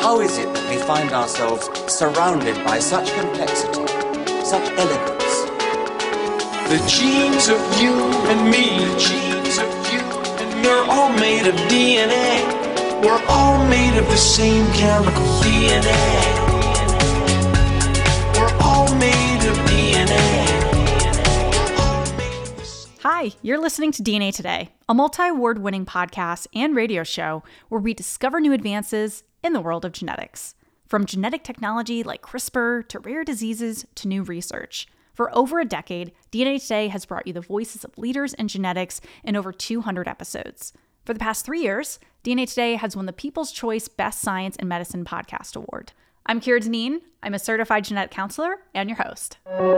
How is it that we find ourselves surrounded by such complexity, such elegance? The genes of you and me, the genes of you and me, we're all made of DNA. We're all made of the same chemical DNA. We're all made of DNA. Hi, you're listening to DNA Today, a multi-award-winning podcast and radio show where we discover new advances in the world of genetics. From genetic technology like CRISPR to rare diseases to new research. For over a decade, DNA Today has brought you the voices of leaders in genetics in over 200 episodes. For the past 3 years, DNA Today has won the People's Choice Best Science and Medicine Podcast Award. I'm Kira Deneen. I'm a certified genetic counselor and your host.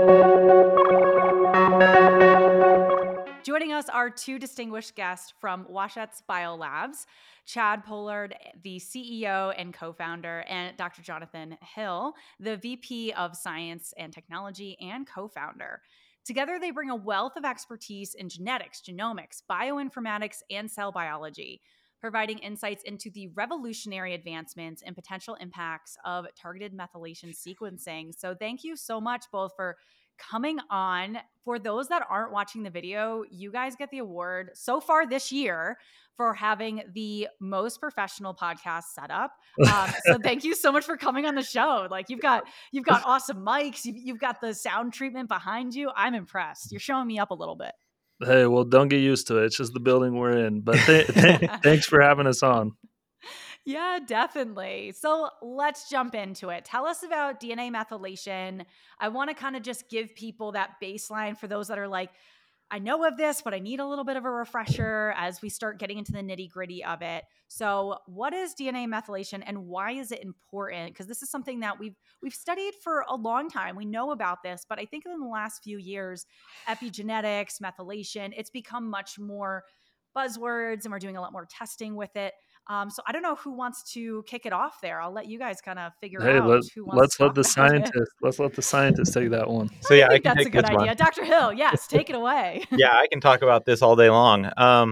Joining us are two distinguished guests from Wasatch Biolabs, Chad Pollard, the CEO and co-founder, and Dr. Jonathan Hill, the VP of Science and Technology and co-founder. Together, they bring a wealth of expertise in genetics, genomics, bioinformatics, and cell biology, providing insights into the revolutionary advancements and potential impacts of targeted methylation sequencing. So thank you so much both for coming on. For those that aren't watching the video, you guys get the award so far this year for having the most professional podcast setup. So thank you so much for coming on the show. Like you've got awesome mics. You've got the sound treatment behind you. I'm impressed. You're showing me up a little bit. Hey, well, don't get used to it. It's just the building we're in. But thanks for having us on. Yeah, definitely. So let's jump into it. Tell us about DNA methylation. I want to kind of just give people that baseline for those that are like, I know of this, but I need a little bit of a refresher as we start getting into the nitty-gritty of it. So what is DNA methylation and why is it important? Because this is something that we've studied for a long time. We know about this, but I think in the last few years, epigenetics, methylation, it's become much more buzzwords and we're doing a lot more testing with it. So I don't know who wants to kick it off there. I'll let you guys kind of figure out who wants to talk about it. Let's let the scientists take that one. So yeah, I think that's a good idea. Dr. Hill, yes, take it away. Yeah, I can talk about this all day long.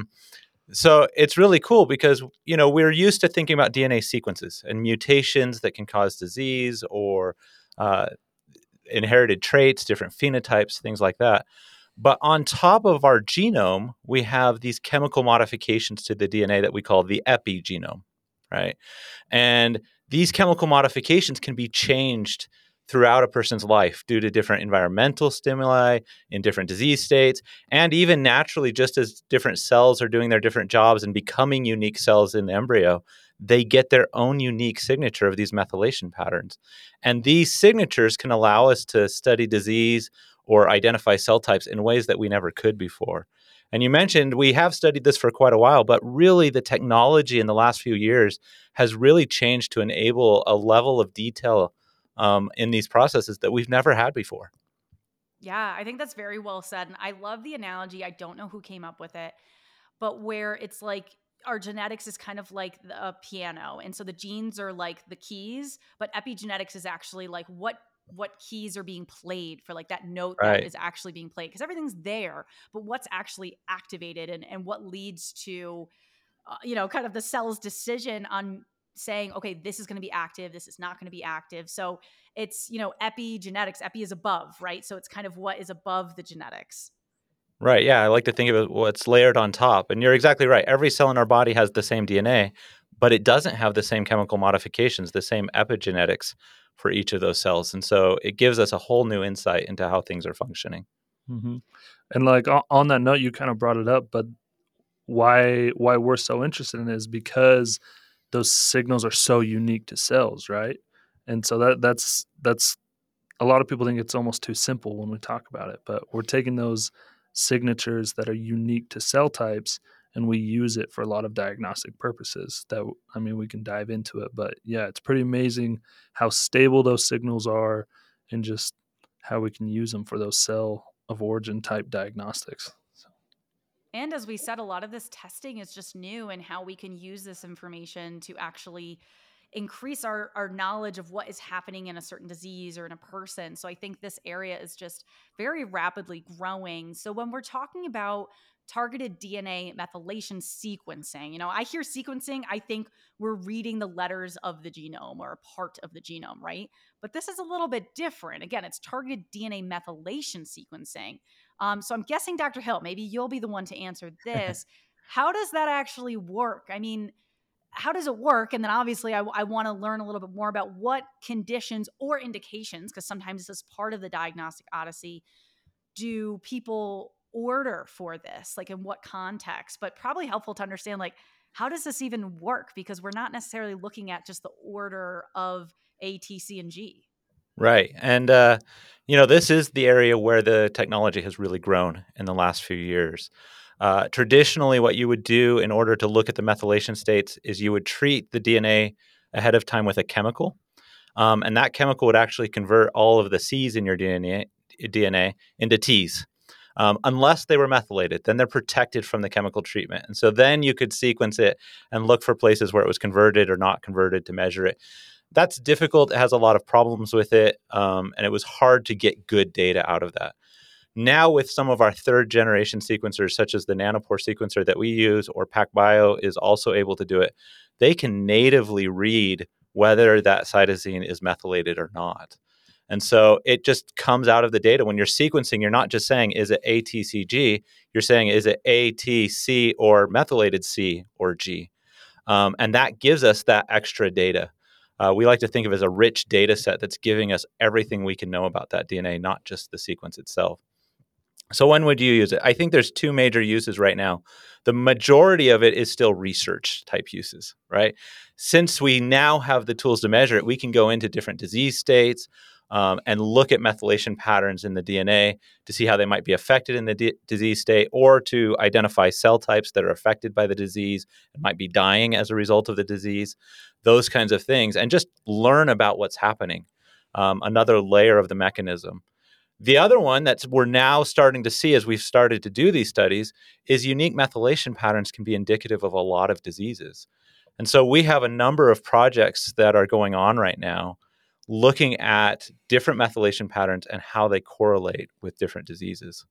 So it's really cool because, we're used to thinking about DNA sequences and mutations that can cause disease or inherited traits, different phenotypes, things like that. But on top of our genome, we have these chemical modifications to the DNA that we call the epigenome, right? And these chemical modifications can be changed throughout a person's life due to different environmental stimuli in different disease states, and even naturally, just as different cells are doing their different jobs and becoming unique cells in the embryo, they get their own unique signature of these methylation patterns. And these signatures can allow us to study disease or identify cell types in ways that we never could before. And you mentioned we have studied this for quite a while, but really the technology in the last few years has really changed to enable a level of detail in these processes that we've never had before. Yeah, I think that's very well said. And I love the analogy. I don't know who came up with it, but where it's like our genetics is kind of like a piano. And so the genes are like the keys, but epigenetics is actually like what keys are being played for like that note Right. that is actually being played, because everything's there, but what's actually activated and what leads to kind of the cell's decision on saying, okay, this is going to be active, this is not going to be active. So it's epigenetics. Epi is above, right? So it's kind of what is above the genetics. Right. Yeah. I like to think of it what's layered on top. And you're exactly right. Every cell in our body has the same DNA, but it doesn't have the same chemical modifications, the same epigenetics for each of those cells. And so it gives us a whole new insight into how things are functioning. Mm-hmm. And like on that note, you kind of brought it up, but why we're so interested in it is because those signals are so unique to cells, right? And so that's a lot of people think it's almost too simple when we talk about it, but we're taking those signatures that are unique to cell types and we use it for a lot of diagnostic purposes we can dive into it. But yeah, it's pretty amazing how stable those signals are and just how we can use them for those cell of origin type diagnostics. And as we said, a lot of this testing is just new and how we can use this information to actually increase our knowledge of what is happening in a certain disease or in a person. So I think this area is just very rapidly growing. So when we're talking about targeted DNA methylation sequencing. You know, I hear sequencing, I think we're reading the letters of the genome or a part of the genome, right? But this is a little bit different. Again, it's targeted DNA methylation sequencing. So I'm guessing, Dr. Hill, maybe you'll be the one to answer this. How does that actually work? I mean, how does it work? And then obviously, I want to learn a little bit more about what conditions or indications, because sometimes this is part of the diagnostic odyssey, do people order for this? Like in what context? But probably helpful to understand, like, how does this even work? Because we're not necessarily looking at just the order of A, T, C, and G. Right. And, this is the area where the technology has really grown in the last few years. Traditionally, what you would do in order to look at the methylation states is you would treat the DNA ahead of time with a chemical. And that chemical would actually convert all of the C's in your DNA into T's. Unless they were methylated, then they're protected from the chemical treatment. And so then you could sequence it and look for places where it was converted or not converted to measure it. That's difficult. It has a lot of problems with it. And it was hard to get good data out of that. Now, with some of our third generation sequencers, such as the Nanopore sequencer that we use, or PacBio is also able to do it, they can natively read whether that cytosine is methylated or not. And so it just comes out of the data. When you're sequencing, you're not just saying, is it ATCG? You're saying, is it ATC or methylated C or G? And that gives us that extra data. We like to think of it as a rich data set that's giving us everything we can know about that DNA, not just the sequence itself. So when would you use it? I think there's two major uses right now. The majority of it is still research type uses, right? Since we now have the tools to measure it, we can go into different disease states and look at methylation patterns in the DNA to see how they might be affected in the disease state, or to identify cell types that are affected by the disease and might be dying as a result of the disease, those kinds of things, and just learn about what's happening. Another layer of the mechanism. The other one that we're now starting to see as we've started to do these studies is unique methylation patterns can be indicative of a lot of diseases. And so we have a number of projects that are going on right now looking at different methylation patterns and how they correlate with different diseases.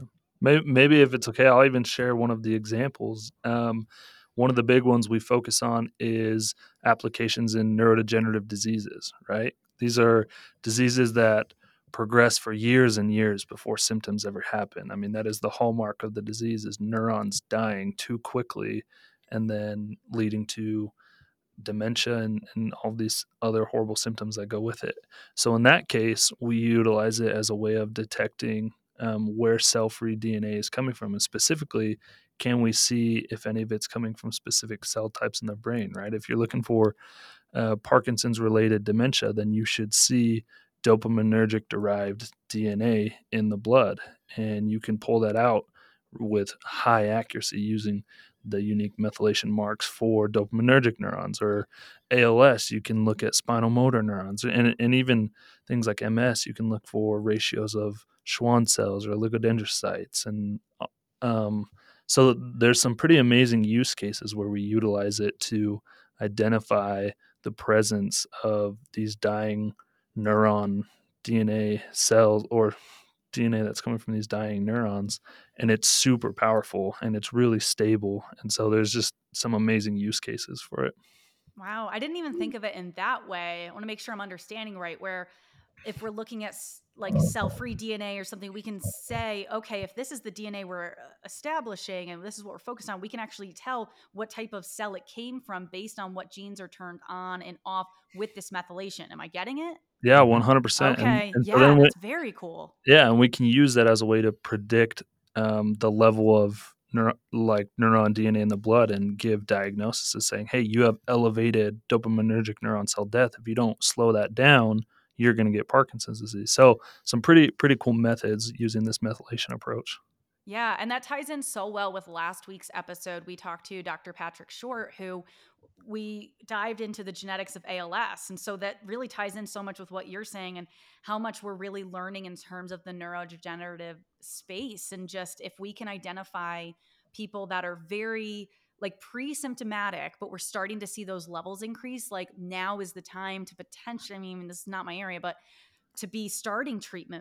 Maybe if it's okay, I'll even share one of the examples. One of the big ones we focus on is applications in neurodegenerative diseases, right? These are diseases that progress for years and years before symptoms ever happen. I mean, that is the hallmark of the disease, is neurons dying too quickly and then leading to dementia and all these other horrible symptoms that go with it. So in that case, we utilize it as a way of detecting where cell-free DNA is coming from, and specifically, can we see if any of it's coming from specific cell types in the brain, right? If you're looking for Parkinson's-related dementia, then you should see dopaminergic-derived DNA in the blood, and you can pull that out with high accuracy using the unique methylation marks for dopaminergic neurons. Or ALS, you can look at spinal motor neurons, and even things like MS, you can look for ratios of Schwann cells or oligodendrocytes. And so there's some pretty amazing use cases where we utilize it to identify the presence of these dying neuron DNA cells, or DNA that's coming from these dying neurons, and it's super powerful and it's really stable. And so there's just some amazing use cases for it. Wow, I didn't even think of it in that way. I want to make sure I'm understanding right, where if we're looking at like cell-free DNA or something, we can say, okay, if this is the DNA we're establishing and this is what we're focused on, we can actually tell what type of cell it came from based on what genes are turned on and off with this methylation. Am I getting it? Yeah, 100%. Okay. And so Yeah, then that's very cool. and we can use that as a way to predict the level of neuron DNA in the blood and give diagnosis of saying, hey, you have elevated dopaminergic neuron cell death. If you don't slow that down, you're going to get Parkinson's disease. So some pretty cool methods using this methylation approach. Yeah, and that ties in so well with last week's episode. We talked to Dr. Patrick Short, who we dived into the genetics of ALS. And so that really ties in so much with what you're saying and how much we're really learning in terms of the neurodegenerative space. And just if we can identify people that are very like pre-symptomatic, but we're starting to see those levels increase, like now is the time to potentially, I mean, this is not my area, but to be starting treatment,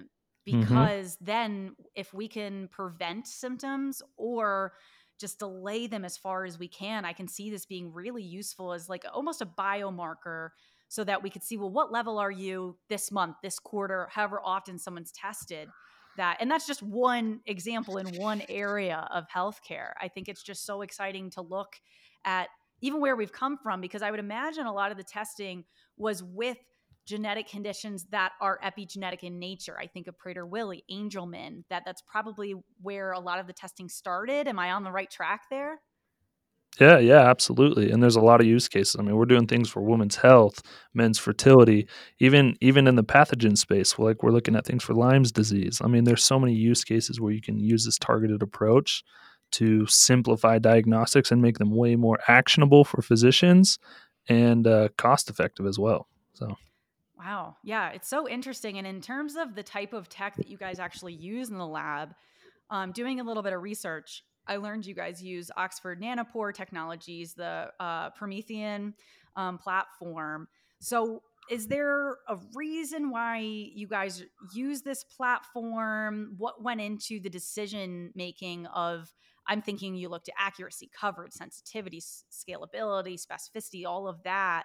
Hmm. because then if we can prevent symptoms or just delay them as far as we can, I can see this being really useful as like almost a biomarker so that we could see, well, what level are you this month, this quarter, however often someone's tested that. And that's just one example in one area of healthcare. I think it's just so exciting to look at even where we've come from, because I would imagine a lot of the testing was with genetic conditions that are epigenetic in nature. I think of Prader-Willi, Angelman, that's probably where a lot of the testing started. Am I on the right track there? Yeah, yeah, absolutely. And there's a lot of use cases. I mean, we're doing things for women's health, men's fertility, even in the pathogen space. Like we're looking at things for Lyme's disease. I mean, there's so many use cases where you can use this targeted approach to simplify diagnostics and make them way more actionable for physicians and cost effective as well. So, Wow. Yeah, it's so interesting. And in terms of the type of tech that you guys actually use in the lab, doing a little bit of research, I learned you guys use Oxford Nanopore Technologies, the Promethean platform. So, is there a reason why you guys use this platform? What went into the decision making of? I'm thinking you looked at accuracy, coverage, sensitivity, scalability, specificity, all of that.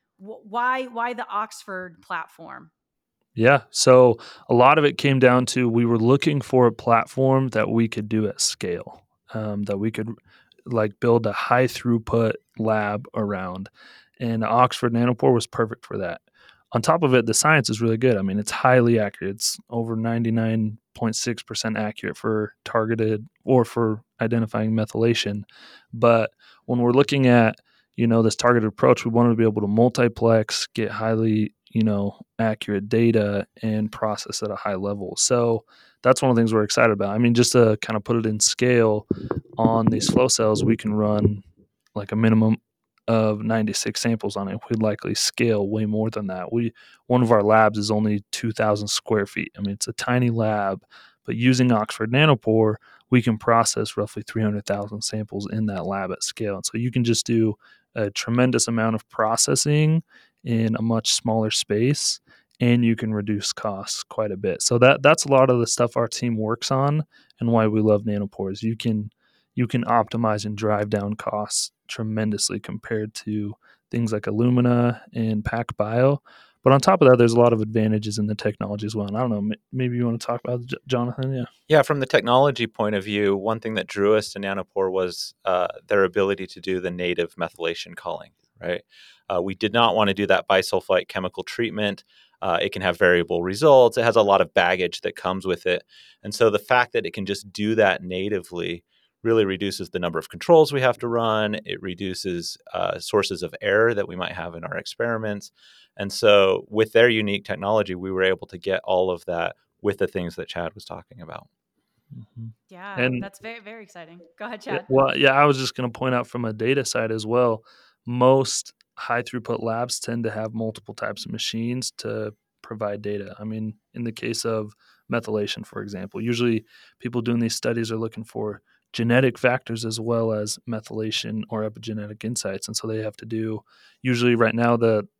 Why the Oxford platform? yeah. So a lot of it came down to we were looking for a platform that we could do at scale, that we could like build a high throughput lab around. And Oxford Nanopore was perfect for that. On top of it, the science is really good. I mean, it's highly accurate. It's over 99.6% accurate for targeted or for identifying methylation. But when we're looking at, this targeted approach, we wanted to be able to multiplex, get highly, accurate data and process at a high level. So that's one of the things we're excited about. I mean, just to kind of put it in scale, on these flow cells, we can run like a minimum of 96 samples on it. We'd likely scale way more than that. One of our labs is only 2,000 square feet. I mean, it's a tiny lab, but using Oxford Nanopore, we can process roughly 300,000 samples in that lab at scale. And so you can just do a tremendous amount of processing in a much smaller space, and you can reduce costs quite a bit. So that's a lot of the stuff our team works on, and why we love nanopores. You can optimize and drive down costs tremendously compared to things like Illumina and PacBio. But on top of that, there's a lot of advantages in the technology as well. And I don't know, maybe you want to talk about it, Jonathan? Yeah. Yeah, from the technology point of view, one thing that drew us to Nanopore was their ability to do the native methylation calling, right? We did not want to do that bisulfite chemical treatment. It can have variable results. It has a lot of baggage that comes with it. And so the fact that it can just do that natively really reduces the number of controls we have to run. It reduces sources of error that we might have in our experiments. And so with their unique technology, we were able to get all of that with the things that Chad was talking about. Mm-hmm. Yeah, And that's very, very exciting. Go ahead, yeah, Chad. well, yeah, I was just going to point out from a data side as well, most high throughput labs tend to have multiple types of machines to provide data. I mean, in the case of methylation, for example, usually people doing these studies are looking for genetic factors as well as methylation or epigenetic insights. And so they have to do, usually right now,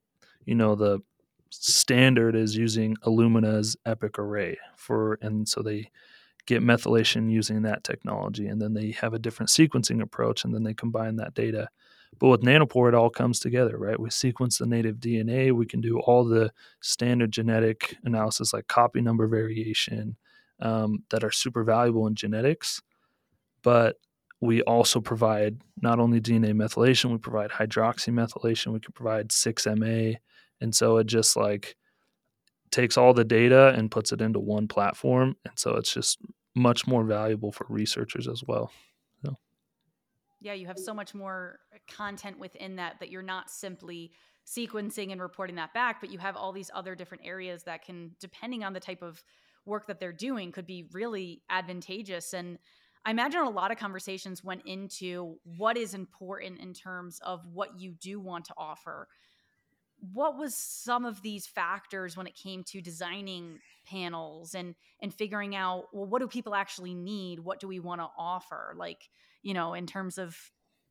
the standard is using Illumina's Epic Array and so they get methylation using that technology, and then they have a different sequencing approach, and then they combine that data. But with Nanopore, it all comes together, right? We sequence the native DNA. We can do all the standard genetic analysis like copy number variation that are super valuable in genetics. But we also provide not only DNA methylation, we provide hydroxymethylation, we can provide 6-MA. And so it just like takes all the data and puts it into one platform. And so it's just much more valuable for researchers as well. So, Yeah, you have so much more content within that you're not simply sequencing and reporting that back, but you have all these other different areas that can, depending on the type of work that they're doing, could be really advantageous. And I imagine a lot of conversations went into what is important in terms of what you do want to offer. What was some of these factors when it came to designing panels and figuring out, well, what do people actually need? What do we want to offer? Like, in terms of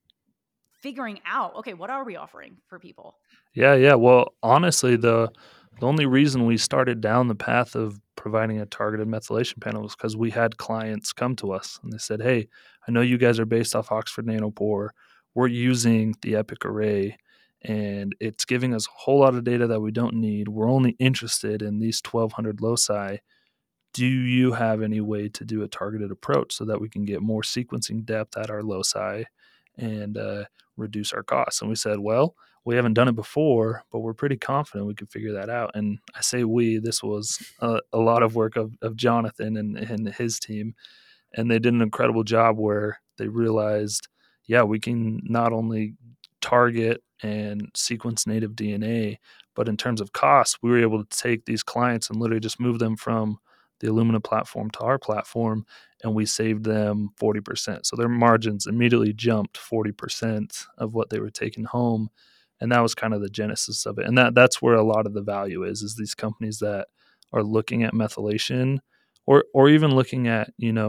figuring out, okay, what are we offering for people? yeah, yeah. Well, honestly, The only reason we started down the path of providing a targeted methylation panel was because we had clients come to us and they said, "Hey, I know you guys are based off Oxford Nanopore. We're using the Epic Array, and it's giving us a whole lot of data that we don't need. We're only interested in these 1,200 loci. Do you have any way to do a targeted approach so that we can get more sequencing depth at our loci and reduce our costs?" And we said, well, we haven't done it before, but we're pretty confident we can figure that out. And I say we, this was a lot of work of Jonathan and his team. And they did an incredible job where they realized, yeah, we can not only target and sequence native DNA, but in terms of costs, we were able to take these clients and literally just move them from the Illumina platform to our platform, and we saved them 40%. So their margins immediately jumped 40% of what they were taking home. And that was kind of the genesis of it. And that's where a lot of the value is these companies that are looking at methylation or even looking at,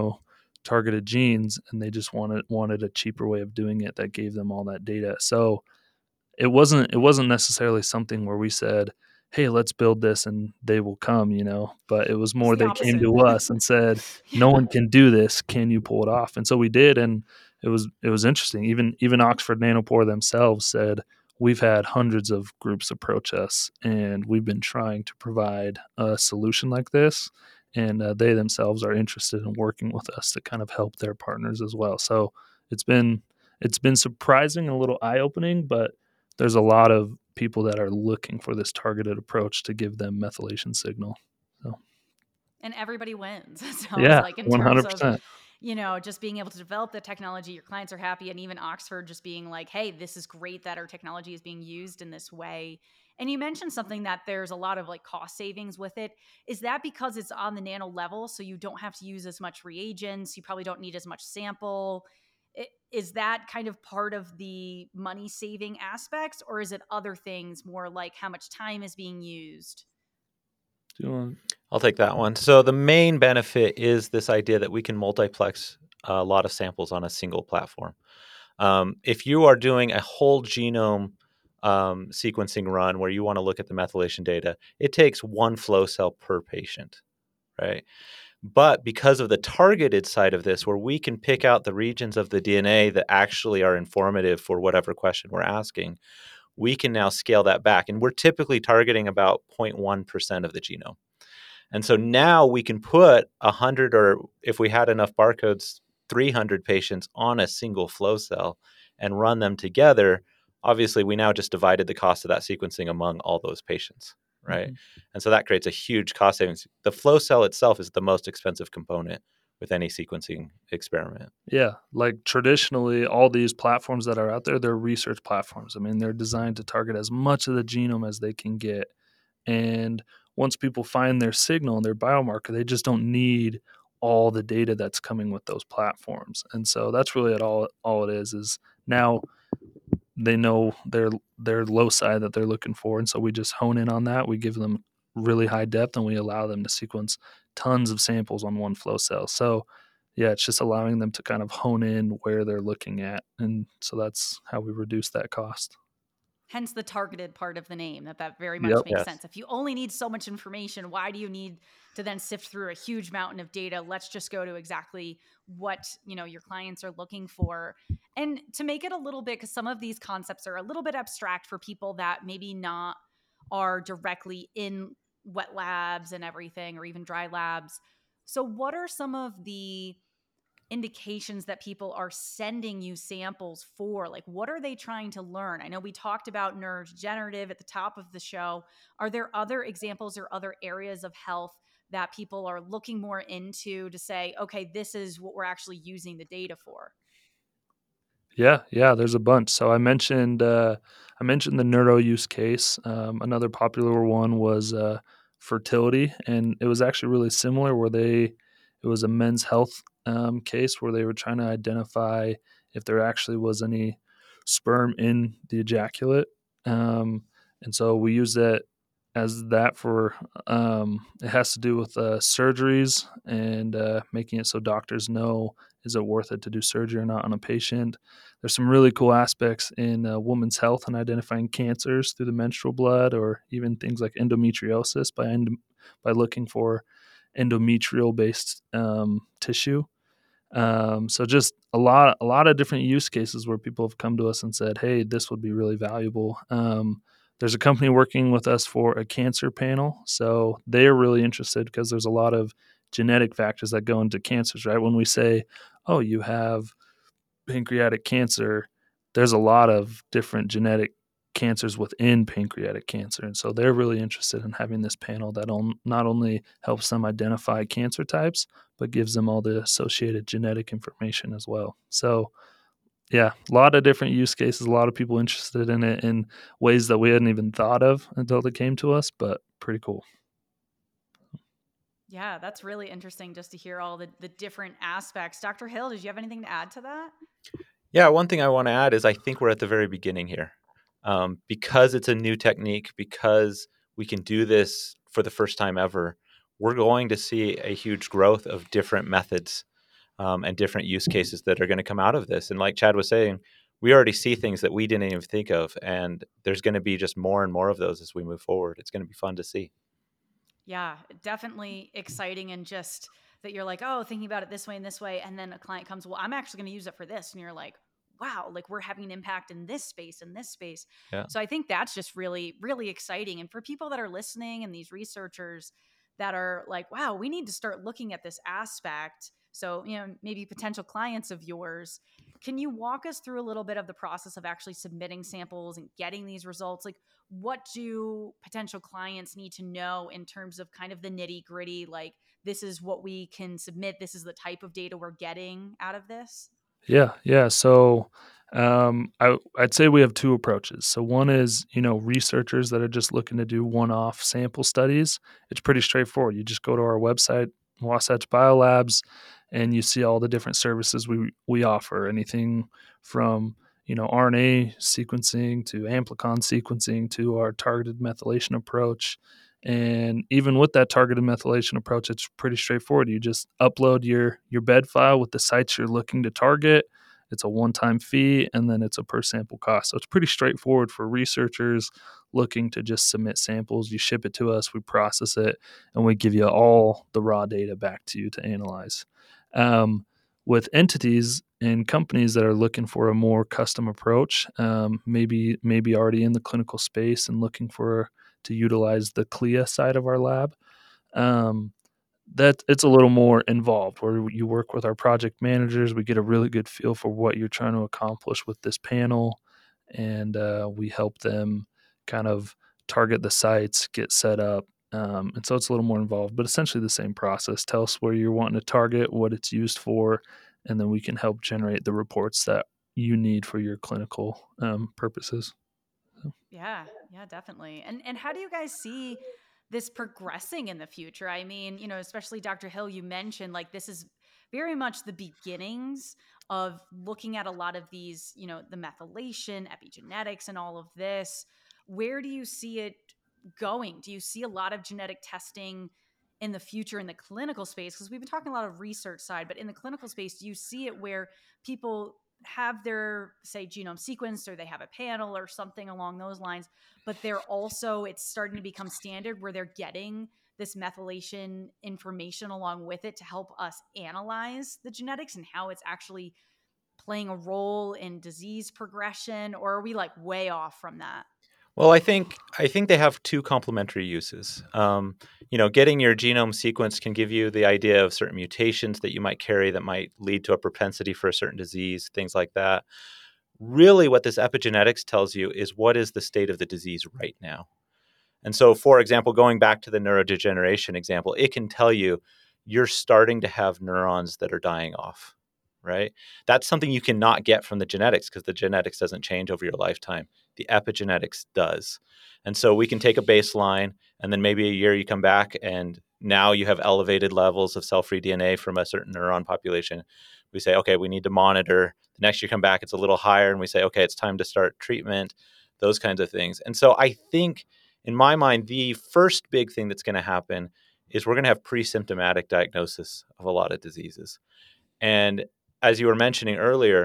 targeted genes, and they just wanted a cheaper way of doing it that gave them all that data. So it wasn't necessarily something where we said, "Hey, let's build this and they will come," but it was It's more the they came opposite. to us and said, "No Yeah. one can do this. Can you pull it off?" And so we did, and it was interesting. Even Oxford Nanopore themselves said, "We've had hundreds of groups approach us, and we've been trying to provide a solution like this, and they themselves are interested in working with us to kind of help their partners as well." So it's been surprising and a little eye opening, but there's a lot of people that are looking for this targeted approach to give them methylation signal. So And everybody wins. It sounds yeah, like, in terms of, 100%. just being able to develop the technology, your clients are happy, and even Oxford just being like, hey, this is great that our technology is being used in this way. And you mentioned something that there's a lot of like cost savings with it. Is that because it's on the nano level, so you don't have to use as much reagents, you probably don't need as much sample? Is that kind of part of the money saving aspects, or is it other things, more like how much time is being used? Do you want? I'll take that one. So the main benefit is this idea that we can multiplex a lot of samples on a single platform. If you are doing a whole genome sequencing run where you want to look at the methylation data, it takes one flow cell per patient, right? But because of the targeted side of this, where we can pick out the regions of the DNA that actually are informative for whatever question we're asking, we can now scale that back. And we're typically targeting about 0.1% of the genome. And so now we can put 100, or if we had enough barcodes, 300 patients on a single flow cell and run them together. Obviously, we now just divided the cost of that sequencing among all those patients, right? Mm-hmm. And so that creates a huge cost savings. The flow cell itself is the most expensive component with any sequencing experiment. Yeah, like traditionally, all these platforms that are out there, they're research platforms. I mean, they're designed to target as much of the genome as they can get. And once people find their signal and their biomarker, they just don't need all the data that's coming with those platforms. And so that's really all it is now they know their loci that they're looking for. And so we just hone in on that. We give them really high depth and we allow them to sequence tons of samples on one flow cell. So yeah, it's just allowing them to kind of hone in where they're looking at. And so that's how we reduce that cost. Hence the targeted part of the name, that very much Yep. makes Yes. sense. If you only need so much information, why do you need to then sift through a huge mountain of data? Let's just go to exactly what, your clients are looking for. And to make it a little bit, because some of these concepts are a little bit abstract for people that maybe not are directly in wet labs and everything, or even dry labs. So what are some of the indications that people are sending you samples for? Like, what are they trying to learn? I know we talked about neurodegenerative at the top of the show. Are there other examples or other areas of health that people are looking more into to say, okay, this is what we're actually using the data for? Yeah, there's a bunch. So I mentioned the neuro use case. Another popular one was fertility, and it was actually really similar. It was a men's health case where they were trying to identify if there actually was any sperm in the ejaculate, and so we use that as that for it has to do with surgeries and making it so doctors know, is it worth it to do surgery or not on a patient. there's some really cool aspects in women's health and identifying cancers through the menstrual blood, or even things like endometriosis by looking for endometrial based tissue. So just a lot of different use cases where people have come to us and said, "Hey, this would be really valuable." There's a company working with us for a cancer panel, so they're really interested because there's a lot of genetic factors that go into cancers, right? When we say, "Oh, you have pancreatic cancer," there's a lot of different genetic cancers within pancreatic cancer. And so they're really interested in having this panel that not only helps them identify cancer types, but gives them all the associated genetic information as well. So, yeah, a lot of different use cases, a lot of people interested in it in ways that we hadn't even thought of until they came to us, but pretty cool. Yeah, that's really interesting just to hear all the different aspects. Dr. Hill, did you have anything to add to that? Yeah, one thing I want to add is I think we're at the very beginning here. Because it's a new technique, because we can do this for the first time ever, we're going to see a huge growth of different methods and different use cases that are going to come out of this. And like Chad was saying, we already see things that we didn't even think of, and there's going to be just more and more of those as we move forward. It's going to be fun to see. Yeah, definitely exciting. And just that you're like, oh, thinking about it this way and this way. And then a client comes, well, I'm actually going to use it for this. And you're like, wow, like we're having an impact in this space, in this space. Yeah. So I think that's just really, really exciting. And for people that are listening and these researchers that are like, wow, we need to start looking at this aspect. So, maybe potential clients of yours, can you walk us through a little bit of the process of actually submitting samples and getting these results? Like, what do potential clients need to know in terms of kind of the nitty gritty? Like, this is what we can submit. This is the type of data we're getting out of this. Yeah. So I'd say we have two approaches. So one is, researchers that are just looking to do one-off sample studies. It's pretty straightforward. You just go to our website, Wasatch Biolabs, and you see all the different services we offer. Anything from RNA sequencing to amplicon sequencing to our targeted methylation approach. And even with that targeted methylation approach, it's pretty straightforward. You just upload your bed file with the sites you're looking to target. It's a one-time fee, and then it's a per sample cost. So it's pretty straightforward for researchers looking to just submit samples. You ship it to us, we process it, and we give you all the raw data back to you to analyze. With entities and companies that are looking for a more custom approach, maybe already in the clinical space and looking to utilize the CLIA side of our lab, that it's a little more involved, where you work with our project managers. We get a really good feel for what you're trying to accomplish with this panel, and we help them kind of target the sites, get set up. And so it's a little more involved, but essentially the same process. Tell us where you're wanting to target, what it's used for, and then we can help generate the reports that you need for your clinical purposes. Yeah, definitely. And how do you guys see this progressing in the future? I mean, especially Dr. Hill, you mentioned like this is very much the beginnings of looking at a lot of these, the methylation, epigenetics, and all of this. Where do you see it going? Do you see a lot of genetic testing in the future in the clinical space? Because we've been talking a lot of research side, but in the clinical space, do you see it where people have their, say, genome sequenced, or they have a panel or something along those lines, but it's starting to become standard where they're getting this methylation information along with it to help us analyze the genetics and how it's actually playing a role in disease progression? Or are we like way off from that? Well, I think they have two complementary uses. Getting your genome sequenced can give you the idea of certain mutations that you might carry that might lead to a propensity for a certain disease, things like that. Really, what this epigenetics tells you is what is the state of the disease right now. And so, for example, going back to the neurodegeneration example, it can tell you you're starting to have neurons that are dying off, right? That's something you cannot get from the genetics because the genetics doesn't change over your lifetime. The epigenetics does. And so we can take a baseline, and then maybe a year you come back and now you have elevated levels of cell-free DNA from a certain neuron population. We say, okay, we need to monitor. The next year you come back, it's a little higher, and we say, okay, it's time to start treatment, those kinds of things. And so I think, in my mind, the first big thing that's going to happen is we're going to have pre-symptomatic diagnosis of a lot of diseases. And as you were mentioning earlier,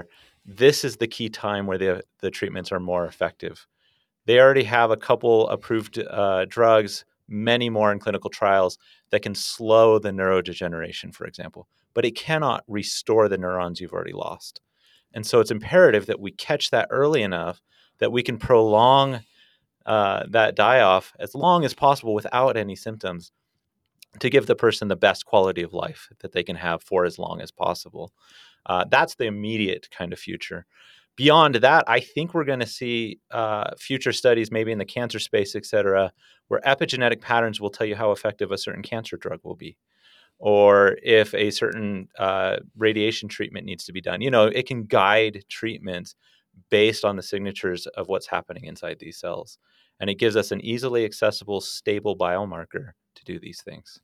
this is the key time where the treatments are more effective. They already have a couple approved drugs, many more in clinical trials that can slow the neurodegeneration, for example, but it cannot restore the neurons you've already lost. And so it's imperative that we catch that early enough that we can prolong that die-off as long as possible without any symptoms to give the person the best quality of life that they can have for as long as possible. That's the immediate kind of future. Beyond that, I think we're going to see future studies, maybe in the cancer space, et cetera, where epigenetic patterns will tell you how effective a certain cancer drug will be, or if a certain radiation treatment needs to be done. It can guide treatments based on the signatures of what's happening inside these cells. And it gives us an easily accessible, stable biomarker to do these things.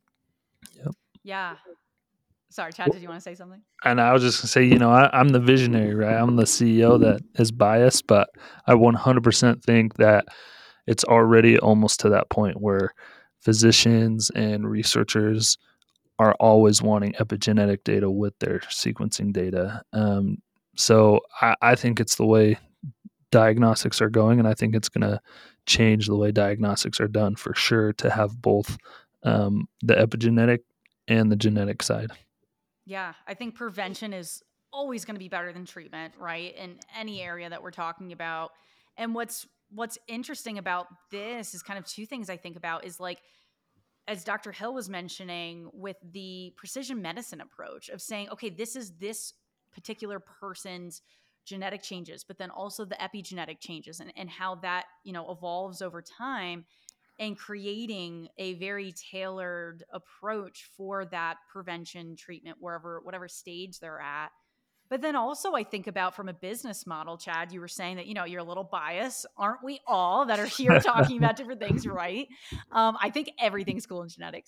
Yeah. Sorry, Chad, did you want to say something? And I was just going to say, I'm the visionary, right? I'm the CEO that is biased, but I 100% think that it's already almost to that point where physicians and researchers are always wanting epigenetic data with their sequencing data. So I think it's the way diagnostics are going, and I think it's going to change the way diagnostics are done for sure, to have both the epigenetic and the genetic side. Yeah, I think prevention is always going to be better than treatment, right? In any area that we're talking about. And what's interesting about this is kind of two things I think about is like, as Dr. Hill was mentioning, with the precision medicine approach of saying, okay, this is this particular person's genetic changes, but then also the epigenetic changes and how that, evolves over time, and creating a very tailored approach for that prevention treatment, whatever stage they're at. But then also I think about from a business model, Chad, you were saying that, you're a little biased. Aren't we all that are here talking about different things, right? I think everything's cool in genetics.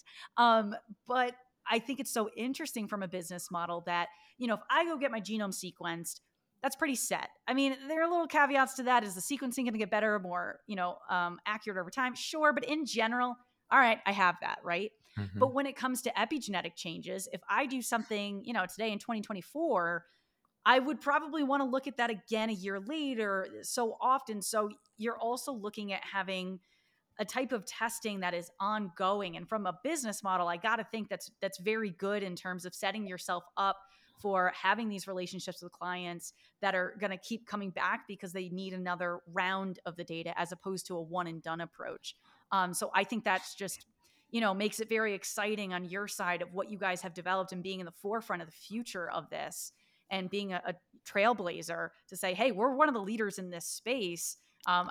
But I think it's so interesting from a business model that, if I go get my genome sequenced, that's pretty set. I mean, there are little caveats to that. Is the sequencing going to get better, more, accurate over time? Sure. But in general, all right, I have that, right? Mm-hmm. But when it comes to epigenetic changes, if I do something, today in 2024, I would probably want to look at that again a year later so often. So you're also looking at having a type of testing that is ongoing. And from a business model, I got to think that's very good in terms of setting yourself up for having these relationships with clients that are going to keep coming back because they need another round of the data as opposed to a one and done approach. So I think that's just, makes it very exciting on your side of what you guys have developed and being in the forefront of the future of this and being a trailblazer to say, hey, we're one of the leaders in this space. I'm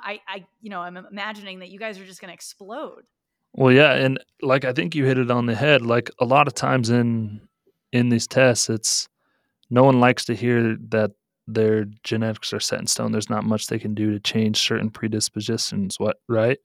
imagining that you guys are just going to explode. Well, yeah, and like I think you hit it on the head. Like a lot of times in these tests, it's no one likes to hear that their genetics are set in stone. There's not much they can do to change certain predispositions, right?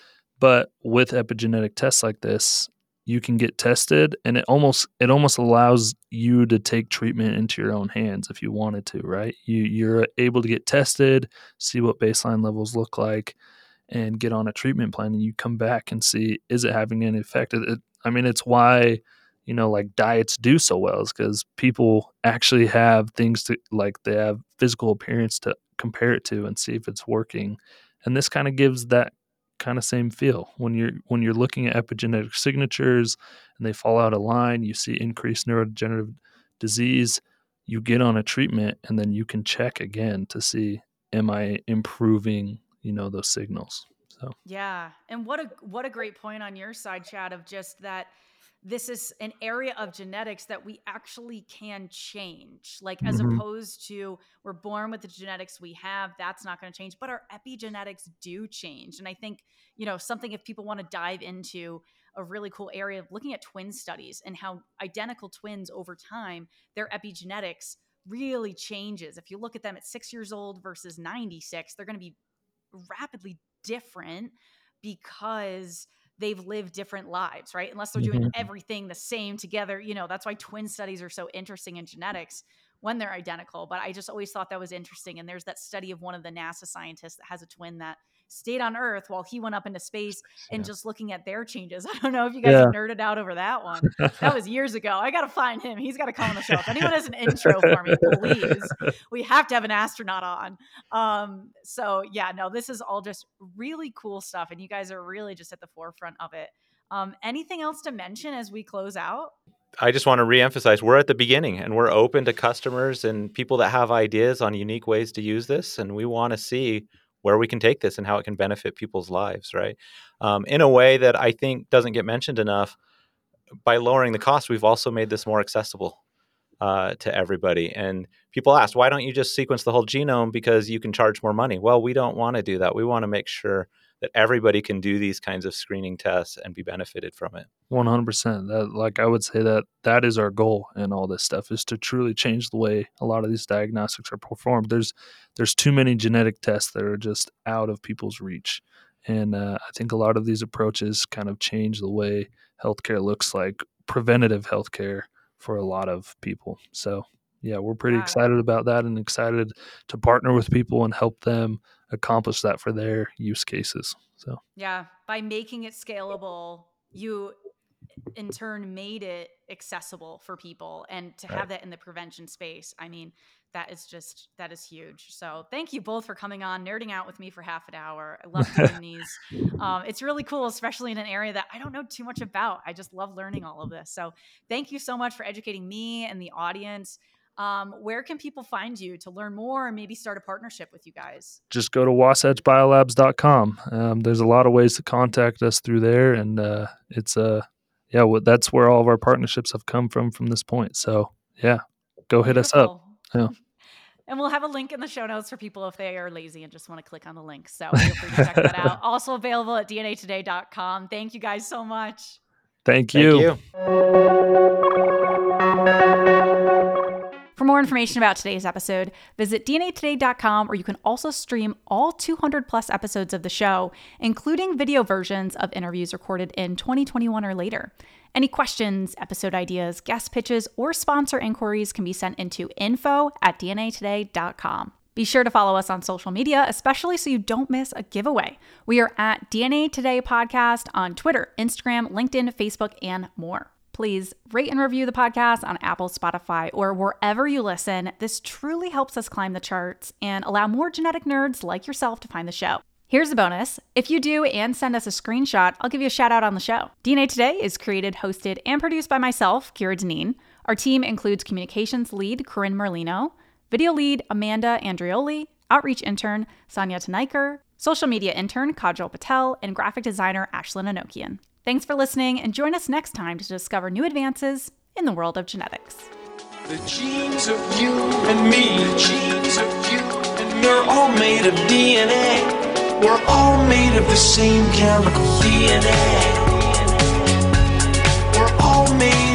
But with epigenetic tests like this, you can get tested, and it almost allows you to take treatment into your own hands if you wanted to, right? You're able to get tested, see what baseline levels look like, and get on a treatment plan, and you come back and see, is it having any effect? It's why, like diets do so well, is because people actually have things to, like, they have physical appearance to compare it to and see if it's working. And this kind of gives that kind of same feel when you're looking at epigenetic signatures and they fall out of line. You see increased neurodegenerative disease. You get on a treatment, and then you can check again to see, am I improving those signals. So Yeah. And what a great point on your side, Chad, of just that this is an area of genetics that we actually can change. Like, as opposed to we're born with the genetics we have, that's not going to change, but our epigenetics do change. And I think, something, if people want to dive into a really cool area of looking at twin studies and how identical twins over time, their epigenetics really changes. If you look at them at 6 years old versus 96, they're going to be rapidly different because they've lived different lives, right? Unless they're doing everything the same together. That's why twin studies are so interesting in genetics when they're identical. But I just always thought that was interesting. And there's that study of one of the NASA scientists that has a twin that stayed on Earth while he went up into space and just looking at their changes. I don't know if you guys have nerded out over that one. That was years ago. I got to find him. He's got to come on the show. If anyone has an intro for me, please. We have to have an astronaut on. So yeah, no, this is all just really cool stuff. And you guys are really just at the forefront of it. Anything else to mention as we close out? I just want to reemphasize we're at the beginning and we're open to customers and people that have ideas on unique ways to use this. And we want to see where we can take this and how it can benefit people's lives, right? In a way that I think doesn't get mentioned enough. By lowering the cost, we've also made this more accessible to everybody. And people ask, why don't you just sequence the whole genome because you can charge more money? Well, we don't want to do that. We want to make sure that everybody can do these kinds of screening tests and be benefited from it. 100%. That, like, I would say that is our goal in all this stuff, is to truly change the way a lot of these diagnostics are performed. There's too many genetic tests that are just out of people's reach. And I think a lot of these approaches kind of change the way healthcare looks like, preventative healthcare for a lot of people. So yeah, we're pretty excited about that and excited to partner with people and help them accomplish that for their use cases. So yeah, by making it scalable, you in turn made it accessible for people, and to have that in the prevention space, I mean, that is huge. So thank you both for coming on, nerding out with me for half an hour. I love doing these. It's really cool, especially in an area that I don't know too much about. I just love learning all of this. So thank you so much for educating me and the audience. Where can people find you to learn more and maybe start a partnership with you guys? Just go to wasatchbiolabs.com. There's a lot of ways to contact us through there. And that's where all of our partnerships have come from this point. So yeah, go hit us up. Yeah. And we'll have a link in the show notes for people if they are lazy and just want to click on the link. So feel free to check that out. Also available at dnatoday.com. Thank you guys so much. Thank you. For more information about today's episode, visit dnatoday.com, where you can also stream all 200 plus episodes of the show, including video versions of interviews recorded in 2021 or later. Any questions, episode ideas, guest pitches, or sponsor inquiries can be sent into info@dnatoday.com. Be sure to follow us on social media, especially so you don't miss a giveaway. We are at DNA Today Podcast on Twitter, Instagram, LinkedIn, Facebook, and more. Please rate and review the podcast on Apple, Spotify, or wherever you listen. This truly helps us climb the charts and allow more genetic nerds like yourself to find the show. Here's a bonus. If you do and send us a screenshot, I'll give you a shout out on the show. DNA Today is created, hosted, and produced by myself, Kira Deneen. Our team includes communications lead, Corinne Merlino, video lead, Amanda Andrioli, outreach intern, Sonia Tanaiker, social media intern, Kajal Patel, and graphic designer, Ashlyn Anokian. Thanks for listening, and join us next time to discover new advances in the world of genetics. The genes of you and me, the genes of you and me, they're all made of DNA. We're all made of the same chemical DNA. We're all made